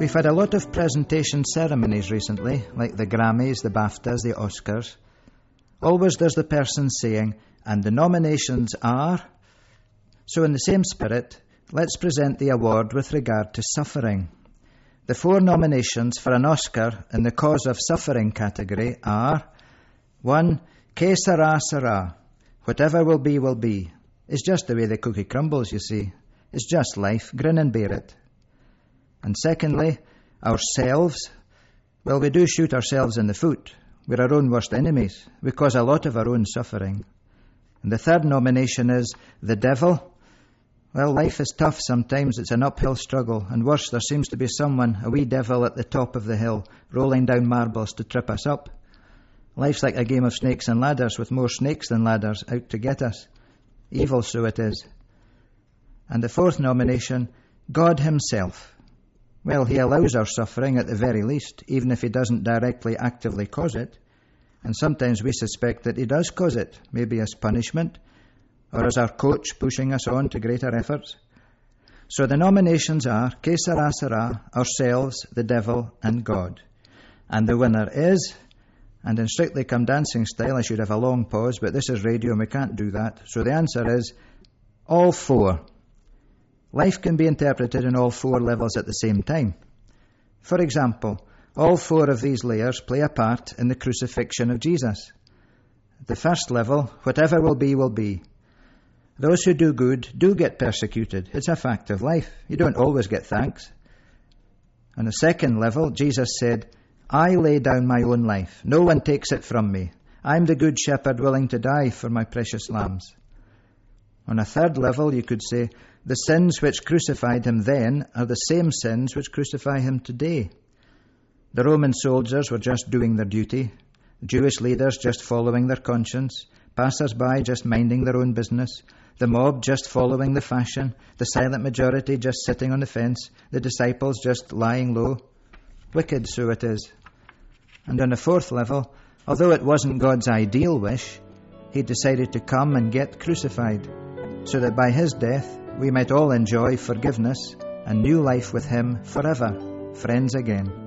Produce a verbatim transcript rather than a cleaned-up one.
We've had a lot of presentation ceremonies recently, like the Grammys, the BAFTAs, the Oscars. Always there's the person saying, and the nominations are... So in the same spirit, let's present the award with regard to suffering. The four nominations for an Oscar in the cause of suffering category are: one, Que sera, sera. Whatever will be, will be. It's just the way the cookie crumbles, you see. It's just life. Grin and bear it. And secondly, ourselves. Well, we do shoot ourselves in the foot. We're our own worst enemies. We cause a lot of our own suffering. And the third nomination is the devil. Well, life is tough sometimes. It's an uphill struggle. And worse, there seems to be someone, a wee devil at the top of the hill, rolling down marbles to trip us up. Life's like a game of snakes and ladders, with more snakes than ladders out to get us. Evil, so it is. And the fourth nomination, God himself. Well, he allows our suffering at the very least, even if he doesn't directly actively cause it. And sometimes we suspect that he does cause it, maybe as punishment, or as our coach pushing us on to greater efforts. So the nominations are Que sera, sera, ourselves, the devil, and God. And the winner is, and in Strictly Come Dancing style, I should have a long pause, but this is radio and we can't do that. So the answer is all four. Life can be interpreted in all four levels at the same time. For example, all four of these layers play a part in the crucifixion of Jesus. At the first level, whatever will be, will be. Those who do good do get persecuted. It's a fact of life. You don't always get thanks. On the second level, Jesus said, I lay down my own life. No one takes it from me. I'm the good shepherd willing to die for my precious lambs. On a third level, you could say, the sins which crucified him then are the same sins which crucify him today. The Roman soldiers were just doing their duty, the Jewish leaders just following their conscience, passers-by just minding their own business, the mob just following the fashion, the silent majority just sitting on the fence, the disciples just lying low. Wicked, so it is. And on the fourth level, although it wasn't God's ideal wish, he decided to come and get crucified, so that by his death we might all enjoy forgiveness and new life with him forever, friends again.